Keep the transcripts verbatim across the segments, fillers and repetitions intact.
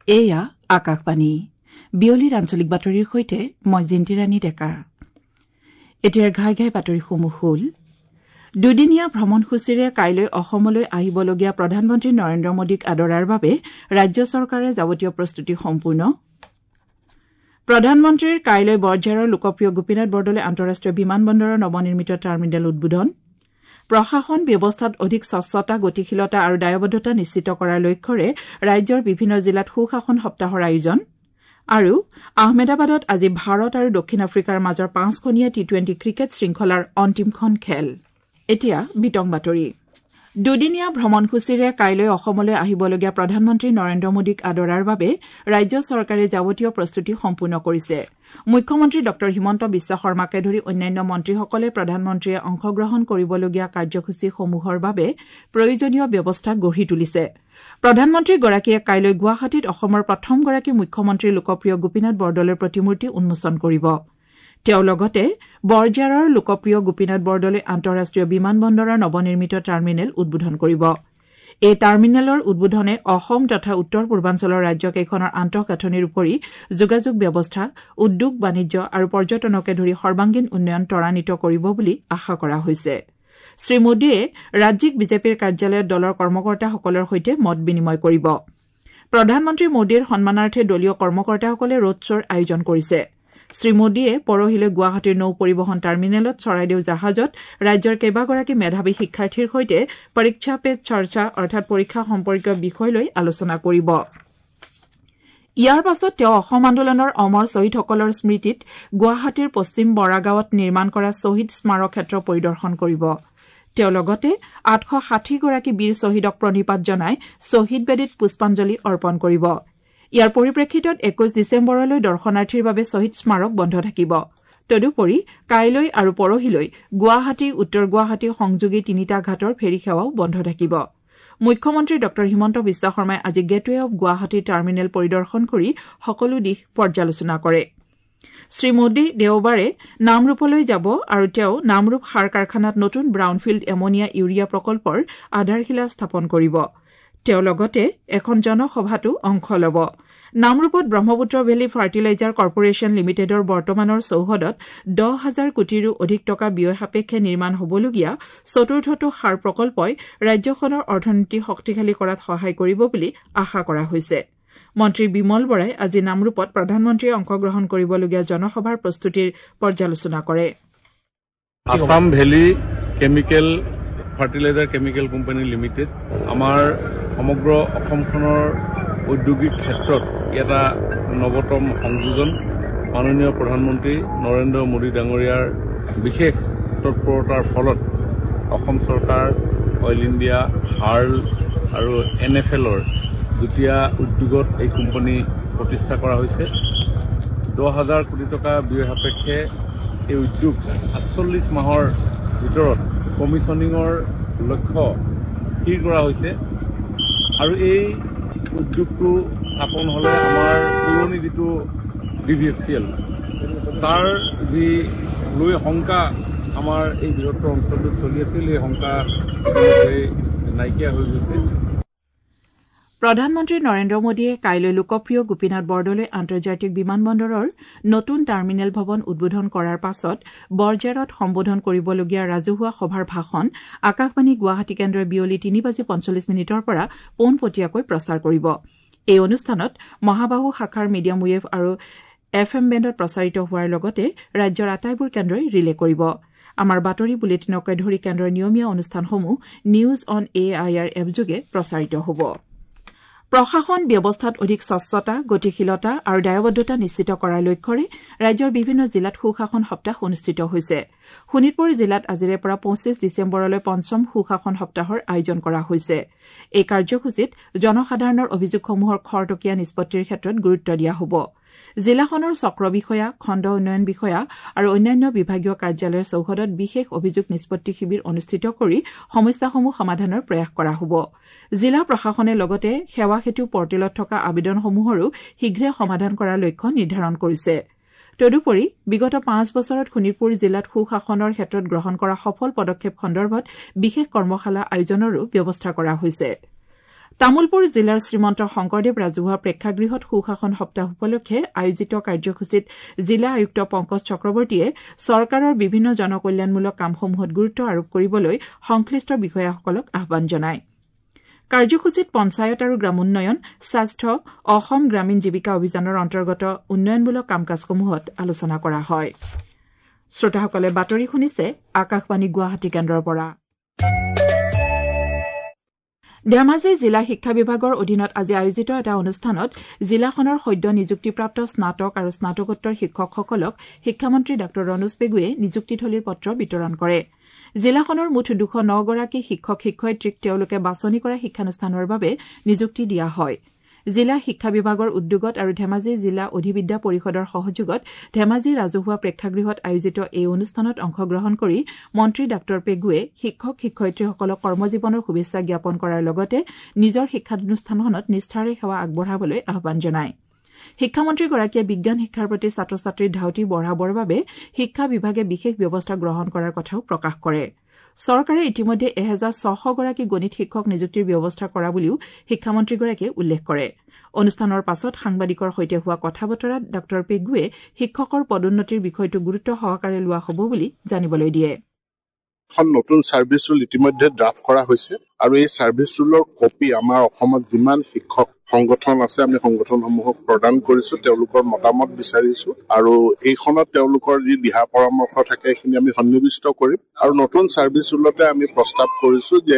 এয়া আকাশবাণী বিয়লিৰ আঞ্চলিক বাতৰিৰ সৈতে মই জিন্তিৰাণী ডেকা। এতিয়াৰ ঘাই ঘাই বাতৰিসমূহ হ'ল দুদিনীয়া ভ্ৰমণসূচীৰে কাইলৈ অসমলৈ আহিবলগীয়া প্ৰধানমন্ত্ৰী নৰেন্দ্ৰ মোদীক আদৰাৰ বাবে ৰাজ্য চৰকাৰে যাৱতীয় প্ৰস্তুতি সম্পূৰ্ণ। প্ৰধানমন্ত্ৰীৰ কাইলৈ বৰঝাৰৰ লোকপ্ৰিয় গোপীনাথ বৰদলৈ আন্তঃৰাষ্ট্ৰীয় বিমান বন্দৰৰ নৱনিৰ্মিত টাৰ্মিনেল উদ্বোধন। প্ৰশাসন ব্যৱস্থাত অধিক স্বচ্ছতা গতিশীলতা আৰু দায়বদ্ধতা নিশ্চিত কৰাৰ লক্ষ্যৰে ৰাজ্যৰ বিভিন্ন জিলাত সুশাসন সপ্তাহৰ আয়োজন। আৰু আহমেদাবাদত আজি ভাৰত আৰু দক্ষিণ আফ্ৰিকাৰ মাজৰ পাঁচখনীয়া টি টুৱেণ্টি ক্ৰিকেট শৃংখলাৰ অন্তিমখন খেল। এতিয়া বিতং বাতৰি। দুদিনীয়া ভ্ৰমণসূচীৰে কাইলৈ অসমলৈ আহিবলগীয়া প্ৰধানমন্ত্ৰী নৰেন্দ্ৰ মোদীক আদৰাৰ বাবে ৰাজ্য চৰকাৰে যাৱতীয় প্ৰস্তুতি সম্পূৰ্ণ কৰিছে। মুখ্যমন্ত্ৰী ডঃ হিমন্ত বিশ্ব শৰ্মাকে ধৰি অন্যান্য মন্ত্ৰীসকলে প্ৰধানমন্ত্ৰীয়ে অংশগ্ৰহণ কৰিবলগীয়া কাৰ্যসূচীসমূহৰ বাবে প্ৰয়োজনীয় ব্যৱস্থা গঢ়ি তুলিছে। প্ৰধানমন্ত্ৰীগৰাকীয়ে কাইলৈ গুৱাহাটীত অসমৰ প্ৰথমগৰাকী মুখ্যমন্ত্ৰী লোকপ্ৰিয় গোপীনাথ বৰদলৈৰ প্ৰতিমূৰ্তি উন্মোচন কৰিব। তেওঁ লগতে বৰঝাৰৰ লোকপ্ৰিয় গোপীনাথ বৰদলৈ আন্তঃৰাষ্ট্ৰীয় বিমান বন্দৰৰ নৱনিৰ্মিত টাৰ্মিনেল উদ্বোধন কৰিব। এই টাৰ্মিনেলৰ উদ্বোধনে অসম তথা উত্তৰ পূৰ্বাঞ্চলৰ ৰাজ্যকেইখনৰ আন্তঃগাঁথনিৰ উপৰি যোগাযোগ ব্যৱস্থা উদ্যোগ বাণিজ্য আৰু পৰ্যটনকে ধৰি সৰ্বাংগীন উন্নয়ন ত্বৰান্বিত কৰিব বুলি আশা কৰা হৈছে। শ্ৰীমোদীয়ে ৰাজ্যিক বিজেপিৰ কাৰ্যালয়ত দলৰ কৰ্মকৰ্তাসকলৰ সৈতে মত বিনিময় কৰিব। প্ৰধানমন্ত্ৰী মোদীৰ সন্মানাৰ্থে দলীয় কৰ্মকৰ্তাসকলে ৰোড শ্ব'ৰ আয়োজন কৰিছে। শ্ৰীমোদীয়ে পৰহিলৈ গুৱাহাটীৰ নৌ পৰিবহন টাৰ্মিনেলত চৰাইদেউ জাহাজত ৰাজ্যৰ কেইবাগৰাকী মেধাৱী শিক্ষাৰ্থীৰ সৈতে পৰীক্ষা পে চৰ্চা অৰ্থাৎ পৰীক্ষা সম্পৰ্কীয় বিষয় লৈ আলোচনা কৰিব। ইয়াৰ পাছত তেওঁ অসম আন্দোলনৰ অমৰ শ্বহীদসকলৰ স্মৃতিত গুৱাহাটীৰ পশ্চিম বৰাগাঁৱত নিৰ্মাণ কৰা শ্বহীদ স্মাৰক ক্ষেত্ৰ পৰিদৰ্শন কৰিব। তেওঁ লগতে আঠশ ষাঠিগৰাকী বীৰ শ্বহীদক প্ৰণিপাত জনাই শ্বহীদ বেদীত পুষ্পাঞ্জলি অৰ্পণ কৰিব। ইয়াৰ পৰিপ্ৰেক্ষিতত একৈশ ডিচেম্বৰলৈ দৰ্শনাৰ্থীৰ বাবে শ্বহীদ স্মাৰক বন্ধ থাকিব। তদুপৰি কাইলৈ আৰু পৰহিলৈ গুৱাহাটী উত্তৰ গুৱাহাটী সংযোগী তিনিটা ঘাটৰ ফেৰী সেৱাও বন্ধ থাকিব। মুখ্যমন্ত্ৰী ডঃ হিমন্ত বিশ্ব শৰ্মাই আজি গেটৱে অব গুৱাহাটী টাৰ্মিনেল পৰিদৰ্শন কৰি সকলো দিশ পৰ্যালোচনা কৰে। শ্ৰীমোদী দেওবাৰে নামৰূপলৈ যাব আৰু তেওঁ নামৰূপ সাৰ কাৰখানাত নতুন ব্ৰাউনফিল্ড এমনিয়া ইউৰিয়া প্ৰকল্পৰ আধাৰশিলা স্থাপন কৰিব। তেওঁ লগতে এখন জনসভাতো অংশ ল'ব। নামৰূপত ব্ৰহ্মপুত্ৰ ভেলী ফাৰ্টিলাইজাৰ কৰ্পোৰেশ্যন লিমিটেডৰ বৰ্তমানৰ চৌহদত দহ হাজাৰ কোটিৰো অধিক টকা ব্যয় সাপেক্ষে নিৰ্মাণ হ'বলগীয়া চতুৰ্থটো সাৰ প্ৰকল্পই ৰাজ্যখনৰ অৰ্থনীতি শক্তিশালী কৰাত সহায় কৰিব বুলি আশা কৰা হৈছে। মন্ত্ৰী বিমল বৰাই আজি নামৰূপত প্ৰধানমন্ত্ৰীয়ে অংশগ্ৰহণ কৰিবলগীয়া জনসভাৰ প্ৰস্তুতিৰ পৰ্যালোচনা কৰে। Assam valley chemical fertilizer chemical company limited আমাৰ সমগ্ৰ অসমখনৰ ঔদ্যোগিক ক্ষেত্ৰত এটা নৱতম সংযোজন। মাননীয় প্ৰধানমন্ত্ৰী নৰেন্দ্ৰ মোদী ডাঙৰীয়াৰ বিশেষ তৎপৰতাৰ ফলত অসম চৰকাৰ অইল ইণ্ডিয়া হাৰ্ল আৰু এন এফ এলৰ যুটীয়া উদ্যোগত এই কোম্পানী প্ৰতিষ্ঠা কৰা হৈছে। দহ হাজাৰ কোটি টকা ব্যয় সাপেক্ষে এই উদ্যোগ সাতচল্লিছ মাহৰ ভিতৰত কমিছনিঙৰ লক্ষ্য স্থিৰ কৰা হৈছে। আৰু এই উদ্যোগটো স্থাপন হ'লে আমাৰ পুৰণি যিটো B V F C L তাৰ যি লৈ শংকা আমাৰ এই বৃহত্তৰ অঞ্চলটোত চলি আছিল, এই শংকা নাইকিয়া হৈ গৈছে। প্ৰধানমন্ত্ৰী নৰেন্দ্ৰ মোদীয়ে কাইলৈ লোকপ্ৰিয় গোপীনাথ বৰদলৈ আন্তৰ্জাতিক বিমান বন্দৰৰ নতুন টাৰ্মিনেল ভৱন উদ্বোধন কৰাৰ পাছত বৰঝাৰত সম্বোধন কৰিবলগীয়া ৰাজহুৱা সভাৰ ভাষণ আকাশবাণী গুৱাহাটী কেন্দ্ৰই বিয়লি তিনি বাজি পঞ্চল্লিছ মিনিটৰ পৰা পোনপটীয়াকৈ প্ৰচাৰ কৰিব। এই অনুষ্ঠানত মহাবাহু শাখাৰ মিডিয়াম ৱেভ আৰু এফ এম বেণ্ডত প্ৰচাৰিত হোৱাৰ লগতে ৰাজ্যৰ আটাইবোৰ কেন্দ্ৰই ৰিলে কৰিব। আমাৰ বাতৰি বুলেটিনকে ধৰি কেন্দ্ৰৰ নিয়মীয়া অনুষ্ঠানসমূহ news on A I R এপযোগে প্ৰচাৰিত হ'ব। প্ৰশাসন ব্যৱস্থাত অধিক স্বচ্ছতা গতিশীলতা আৰু দায়বদ্ধতা নিশ্চিত কৰাৰ লক্ষ্যৰে ৰাজ্যৰ বিভিন্ন জিলাত সুশাসন সপ্তাহ অনুষ্ঠিত হৈছে। শোণিতপুৰ জিলাত আজিৰে পৰা পঁচিছ ডিচেম্বৰলৈ পঞ্চম সুশাসন সপ্তাহৰ আয়োজন কৰা হৈছে। এই কাৰ্যসূচীত জনসাধাৰণৰ অভিযোগসমূহৰ খৰতকীয়া নিষ্পত্তিৰ ক্ষেত্ৰত গুৰুত্ব দিয়া হ'ব। জিলাখনৰ চক্ৰ বিষয়া খণ্ড উন্নয়ন বিষয়া আৰু অন্যান্য বিভাগীয় কাৰ্যালয়ৰ চৌহদত বিশেষ অভিযোগ নিষ্পত্তি শিবিৰ অনুষ্ঠিত কৰি সমস্যাসমূহ সমাধানৰ প্ৰয়াস কৰা হ'ব। জিলা প্ৰশাসনে লগতে সেৱা সেতু পৰ্টেলত থকা আবেদনসমূহৰো শীঘ্ৰে সমাধান কৰাৰ লক্ষ্য নিৰ্ধাৰণ কৰিছে। তদুপৰি বিগত পাঁচ বছৰত শোণিতপুৰ জিলাত সুশাসনৰ ক্ষেত্ৰত গ্ৰহণ কৰা সফল পদক্ষেপ সন্দৰ্ভত বিশেষ কৰ্মশালা আয়োজনৰো ব্যৱস্থা কৰা হৈছে। তামুলপুৰ জিলাৰ শ্ৰীমন্ত শংকৰদেৱ ৰাজহুৱা প্ৰেক্ষাগৃহত সুশাসন সপ্তাহ উপলক্ষে আয়োজিত কাৰ্যসূচীত জিলা আয়ুক্ত পংকজ চক্ৰৱৰ্তীয়ে চৰকাৰৰ বিভিন্ন জনকল্যাণমূলক কামসমূহত গুৰুত্ব আৰোপ কৰিবলৈ সংশ্লিষ্ট বিষয়াসকলক আহ্বান জনায় কাৰ্যসূচীত পঞ্চায়ত আৰু গ্ৰামোন্নয়ন স্বাস্থ্য অসম গ্ৰামীণ জীৱিকা অভিযানৰ অন্তৰ্গত উন্নয়নমূলক কাম কাজসমূহত আলোচনা কৰা হয় শ্ৰোতাসকলে বাতৰি শুনিছে আকাশবাণী গুৱাহাটী কেন্দ্ৰৰ পৰা ধেমাজি জিলা শিক্ষা বিভাগৰ অধীনত আজি আয়োজিত এটা অনুষ্ঠানত জিলাখনৰ সদ্য নিযুক্তিপ্ৰাপ্ত স্নাতক আৰু স্নাতকোত্তৰ শিক্ষকসকলক শিক্ষামন্ত্ৰী ডাঃ ৰণোজ পেগুৱে নিযুক্তিথলীৰ পত্ৰ বিতৰণ কৰে জিলাখনৰ মুঠ দুশ ন গৰাকী শিক্ষক শিক্ষয়িত্ৰীক তেওঁলোকে বাছনি কৰা শিক্ষানুষ্ঠানৰ বাবে নিযুক্তি দিয়া হয় জিলা শিক্ষা বিভাগৰ উদ্যোগত আৰু ধেমাজি জিলা অধিবিদ্যা পৰিষদৰ সহযোগত ধেমাজি ৰাজহুৱা প্ৰেক্ষাগৃহত আয়োজিত এই অনুষ্ঠানত অংশগ্ৰহণ কৰি মন্ত্ৰী ডাঃ পেগুৱে শিক্ষক শিক্ষয়িত্ৰীসকলক কৰ্মজীৱনৰ শুভেচ্ছা জ্ঞাপন কৰাৰ লগতে নিজৰ শিক্ষানুষ্ঠানখনত নিষ্ঠাৰে সেৱা আগবঢ়াবলৈ আহ্বান জনায় শিক্ষামন্ত্ৰীগৰাকীয়ে বিজ্ঞান শিক্ষাৰ প্ৰতি ছাত্ৰ ছাত্ৰীৰ ধাউতি বঢ়াবৰ বাবে শিক্ষা বিভাগে বিশেষ ব্যৱস্থা গ্ৰহণ কৰাৰ কথাও প্ৰকাশ কৰে চৰকাৰে ইতিমধ্যে এহেজাৰ ছশ গৰাকী গণিত শিক্ষক নিযুক্তিৰ ব্যৱস্থা কৰা বুলিও শিক্ষামন্ত্ৰীগৰাকীয়ে উল্লেখ কৰে অনুষ্ঠানৰ পাছত সাংবাদিকৰ সৈতে হোৱা কথা বতৰাত ডাঃ পেগুৱে শিক্ষকৰ পদোন্নতিৰ বিষয়টো গুৰুত্ব সহকাৰে লোৱা হ'ব বুলি জানিবলৈ দিয়ে এখন নতুন সাৰ্ভিস ৰুল ইতিমধ্যে ড্ৰাফ্ট কৰা হৈছে আৰু এই সাৰ্ভিস ৰুলৰ কপি আমাৰ অসমত যিমান শিক্ষক সংগঠন আছে আমি সংগঠনসমূহক প্ৰদান কৰিছো তেওঁলোকৰ মতামত বিচাৰিছো আৰু এইখনত তেওঁলোকৰ যি দিহা পৰামৰ্শ থাকে সেইখিনি আমি সন্নিবিষ্ট কৰিম আৰু নতুন সাৰ্ভিস ৰুলতে আমি প্ৰস্তাৱ কৰিছো যে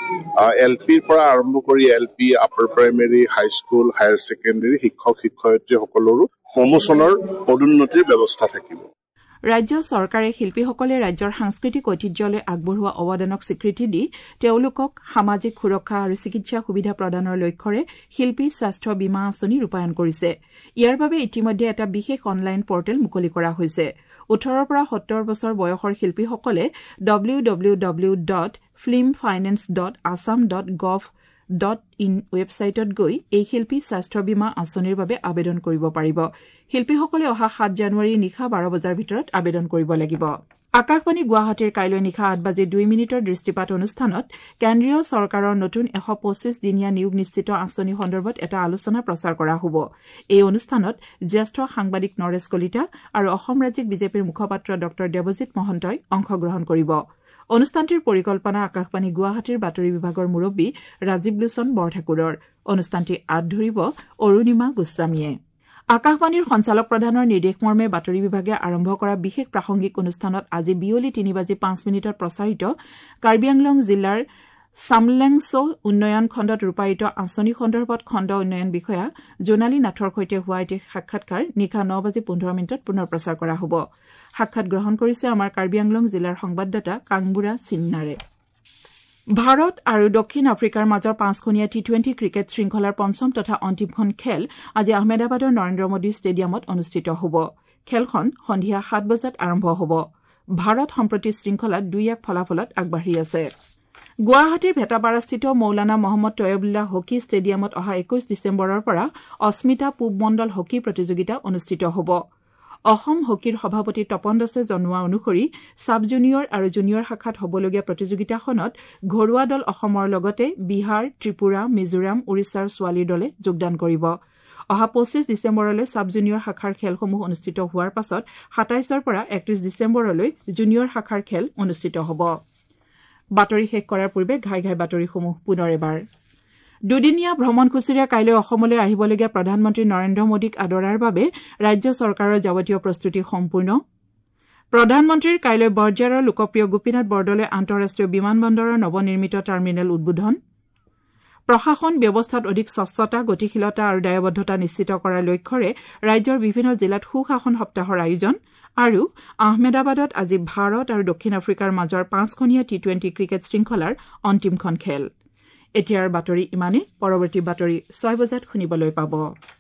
এলপিৰ পৰা আৰম্ভ কৰি LP upper primary high school higher secondary শিক্ষক শিক্ষয়িত্ৰী সকলৰো প্ৰমোচনৰ পদোন্নতিৰ ব্যৱস্থা থাকিব ৰাজ্য চৰকাৰে শিল্পীসকলে ৰাজ্যৰ সাংস্কৃতিক ঐতিহ্যলৈ আগবঢ়োৱা অৱদানক স্বীকৃতি দি তেওঁলোকক সামাজিক সুৰক্ষা আৰু চিকিৎসা সুবিধা প্ৰদানৰ লক্ষ্যৰে শিল্পী স্বাস্থ্য বীমা আঁচনি ৰূপায়ণ কৰিছে ইয়াৰ বাবে ইতিমধ্যে এটা বিশেষ অনলাইন পৰ্টেল মুকলি কৰা হৈছে ওঠৰৰ পৰা সত্তৰ বছৰ বয়সৰ শিল্পীসকলে W W W dot film finance dot Assam dot gov dot in ৱেবছাইটত গৈ এই শিল্পী স্বাস্থ্য বীমা আঁচনিৰ বাবে আবেদন কৰিব পাৰিব শিল্পীসকলে অহা সাত জানুৱাৰী নিশা বাৰ বজাৰ ভিতৰত আবেদন কৰিব লাগিব আকাশবাণী গুৱাহাটীৰ কাইলৈ নিশা আঠ বাজি দুই মিনিটৰ দৃষ্টিপাত অনুষ্ঠানত কেন্দ্ৰীয় চৰকাৰৰ নতুন এশ পঁচিছ দিনীয়া নিয়োগ নিশ্চিত আঁচনি সন্দৰ্ভত এটা আলোচনা প্ৰচাৰ কৰা হ'ব এই অনুষ্ঠানত জ্যেষ্ঠ সাংবাদিক নৰেশ কলিতা আৰু অসম ৰাজ্যিক বিজেপিৰ মুখপাত্ৰ ডঃ দেৱজিৎ মহন্তই অংশগ্ৰহণ কৰিব অনুষ্ঠানটিৰ পৰিকল্পনা আকাশবাণী গুৱাহাটীৰ বাতৰি বিভাগৰ মুৰব্বী ৰাজীৱ লোচন বৰঠাকুৰৰ অনুষ্ঠানটি আঁত ধৰিব অৰুণিমা গোস্বামীয়ে আকাশবাণীৰ সঞ্চালক প্ৰধানৰ নিৰ্দেশমৰ্মে বাতৰি বিভাগে আৰম্ভ কৰা বিশেষ প্ৰাসংগিক অনুষ্ঠানত আজি বিয়লি তিনি বাজি পাঁচ মিনিটত প্ৰচাৰিত কাৰ্বি আংলং জিলাৰ চামলেংছো উন্নয়ন খণ্ডত ৰূপায়িত আঁচনি সন্দৰ্ভত খণ্ড উন্নয়ন বিষয়া জোনালী নাথৰ সৈতে হোৱা এটি সাক্ষাৎকাৰ নিশা ন বাজি পোন্ধৰ মিনিটত পুনৰ প্ৰচাৰ কৰা হ'ব সাক্ষাৎ গ্ৰহণ কৰিছে আমাৰ কাৰ্বি আংলং জিলাৰ সংবাদদাতা কাংবুৰা চিন্নাৰে ভাৰত আৰু দক্ষিণ আফ্ৰিকাৰ মাজৰ পাঁচখনীয়া টি টুৱেণ্টি ক্ৰিকেট শৃংখলাৰ পঞ্চম তথা অন্তিমখন খেল আজি আহমেদাবাদৰ নৰেন্দ্ৰ মোদী ষ্টেডিয়ামত অনুষ্ঠিত হ'ব খেলখন সন্ধিয়া সাত বজাত আৰম্ভ হ'ব ভাৰত সম্প্ৰতি শৃংখলাত দুই এক ফলাফলত আগবাঢ়ি আছে গুৱাহাটীৰ ভেটাপাৰাস্থিত মৌলানা মহম্মদ তৈয়বুল্লাহ হকী ষ্টেডিয়ামত অহা একৈশ ডিচেম্বৰৰ পৰা অস্মিতা পূব মণ্ডল হকী প্ৰতিযোগিতা অনুষ্ঠিত হ'ব অসম হকীৰ সভাপতি তপন দাসে জনোৱা অনুসৰি ছাব জুনিয়ৰ আৰু জুনিয়ৰ শাখাত হ'বলগীয়া প্ৰতিযোগিতাখনত ঘৰুৱা দল অসমৰ লগতে বিহাৰ ত্ৰিপুৰা মিজোৰাম ওড়িশাৰ ছোৱালীৰ দলে যোগদান কৰিব অহা পঁচিছ ডিচেম্বৰলৈ ছাব জুনিয়ৰ শাখাৰ খেলসমূহ অনুষ্ঠিত হোৱাৰ পাছত সাতাইছৰ পৰা একত্ৰিশ ডিচেম্বৰলৈ জুনিয়ৰ শাখাৰ খেল অনুষ্ঠিত হ'ব বাতৰি শেষ কৰাৰ পূৰ্বে ঘাই ঘাই বাতৰিসমূহ পুনৰ এবাৰ দুদিনীয়া ভ্ৰমণসূচীৰে কাইলৈ অসমলৈ আহিবলগীয়া প্ৰধানমন্ত্ৰী নৰেন্দ্ৰ মোদীক আদৰাৰ বাবে ৰাজ্য চৰকাৰৰ যাৱতীয় প্ৰস্তুতি সম্পূৰ্ণ প্ৰধানমন্ত্ৰীৰ কাইলৈ বৰঝাৰৰ লোকপ্ৰিয় গোপীনাথ বৰদলৈ আন্তঃৰাষ্ট্ৰীয় বিমান বন্দৰৰ নৱনিৰ্মিত টাৰ্মিনেল উদ্বোধন প্ৰশাসন ব্যৱস্থাত অধিক স্বচ্ছতা গতিশীলতা আৰু দায়বদ্ধতা নিশ্চিত কৰাৰ লক্ষ্যৰে ৰাজ্যৰ বিভিন্ন জিলাত সুশাসন সপ্তাহৰ আয়োজন আৰু আহমেদাবাদত আজি ভাৰত আৰু দক্ষিণ আফ্ৰিকাৰ মাজৰ পাঁচখনীয়া টি টুৱেণ্টি ক্ৰিকেট শৃংখলাৰ অন্তিমখন খেল এতিয়াৰ বাতৰি ইমানে পৰৱৰ্তী বাতৰি ছয় বজাত শুনিবলৈ পাব